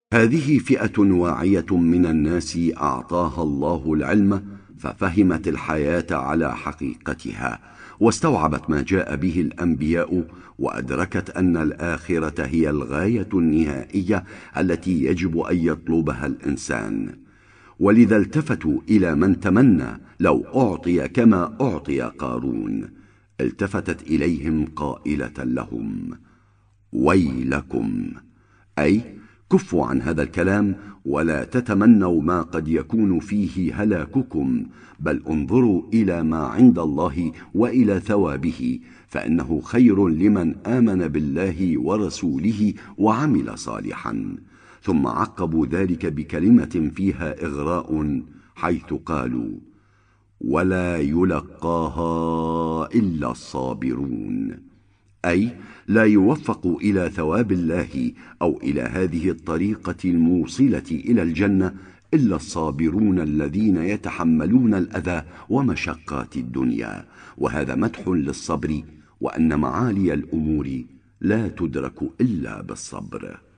هذه فئة واعية من الناس أعطاها الله العلم، ففهمت الحياة على حقيقتها، واستوعبت ما جاء به الأنبياء، وأدركت أن الآخرة هي الغاية النهائية التي يجب أن يطلبها الإنسان. ولذا التفتوا إلى من تمنى لو أعطي كما أعطي قارون. التفتت إليهم قائلة لهم: ويلكم، أي كفوا عن هذا الكلام، ولا تتمنوا ما قد يكون فيه هلاككم، بل انظروا إلى ما عند الله وإلى ثوابه، فإنه خير لمن آمن بالله ورسوله وعمل صالحا. ثم عقبوا ذلك بكلمة فيها إغراء، حيث قالوا: ولا يلقاها إلا الصابرون، أي لا يوفق إلى ثواب الله أو إلى هذه الطريقة الموصلة إلى الجنة إلا الصابرون الذين يتحملون الأذى ومشقات الدنيا. وهذا مدح للصبر، وأن معالي الأمور لا تدرك إلا بالصبر.